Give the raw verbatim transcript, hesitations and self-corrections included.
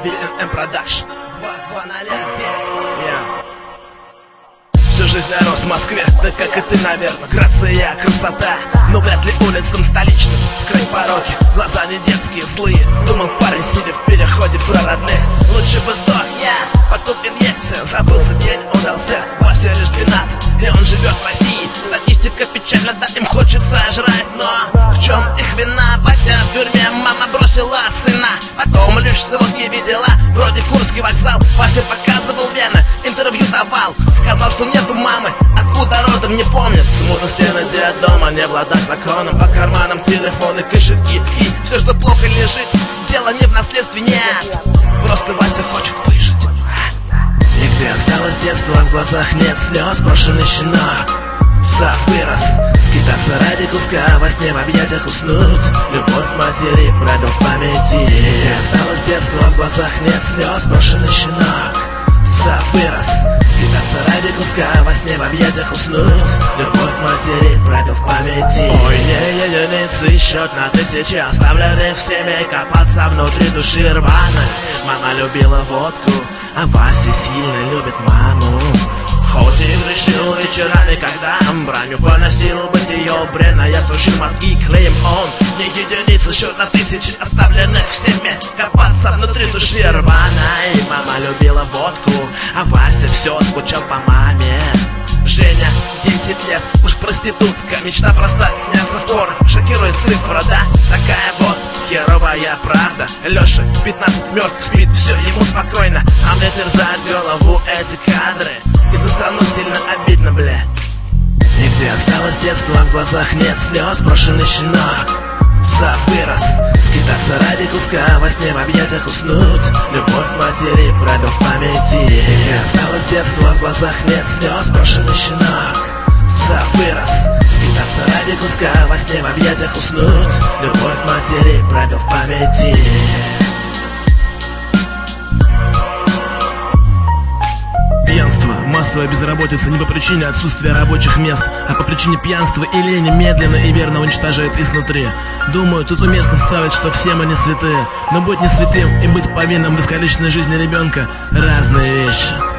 ви эн эм Production. два два ноль девять. Yeah. Всю жизнь я рос в Москве, да как и ты, наверное. Грация, красота, но вряд ли улицам столичным скрыть пороки. Глаза не детские, злые. Думал парень, сидя в переходе про родных. Лучше бы сдох я, потом инъекция. Забылся день, удался, Вася лишь двенадцать, и он живет в России. Статистика печальна, да им хочется жрать. Но в чем их вина? Батя в тюрьме, мама бросила сына. Потом лишь сегодня видела, вроде Курский вокзал. Вася показывал вены, интервью давал. Сказал, что нету мамы, откуда родом не помнит. Смутно стены детдома, не в ладах с законом. По карманам телефоны, кошельки и все, что плохо лежит. Дело не в наследстве, нет. Просто Вася хочет выжить. И где осталось детство, в глазах нет слез. Брошенный щенок, сам вырос. Скитаться ради куска, во сне в объятиях уснуть. Любовь матери, пробел в памяти. Где осталось детство, в глазах нет слез. Брошенный щенок, сам вырос. Скитаться ради куска, во сне в объятиях уснуть. Любовь матери, пробел в памяти. Ой, не единицы, счет на тысячи оставлены всеми. Копаться внутри души рваной. Мама любила водку, а Вася сильно любит маму. Хоть и грешил вечерами, когда бранью поносил быть ее бренно. Я сушил мозги клеем, он не единица, счет на тысячи оставленных всеми. Копаться внутри души рваной. Мама любила водку, а Вася все скучал по маме. Женя, десять лет, уж проститутка. Мечта проста, снятся впор. Шокирует цифра, да, такая вот херовая правда. Леша, пятнадцать, мертв, спит, все ему спокойно. А мне терзают голову эти кадры. И за страну сильно обидно, бля. И где осталось детство, в глазах нет слез. Брошенный щенок, сам вырос. Скитаться ради куска, во сне в объятиях уснуть. Любовь матери, пробел в памяти. И где осталось детство, в глазах нет слез. Брошенный щенок, сам вырос. Скитаться ради куска, во сне в объятиях уснуть. Любовь матери, пробел в памяти. Пьянство, массовая безработица не по причине отсутствия рабочих мест, а по причине пьянства и лени медленно и верно уничтожает изнутри. Думаю, тут уместно ставить, что все мы не святые, но быть не святым и быть повинным в искалеченной жизни ребенка — разные вещи.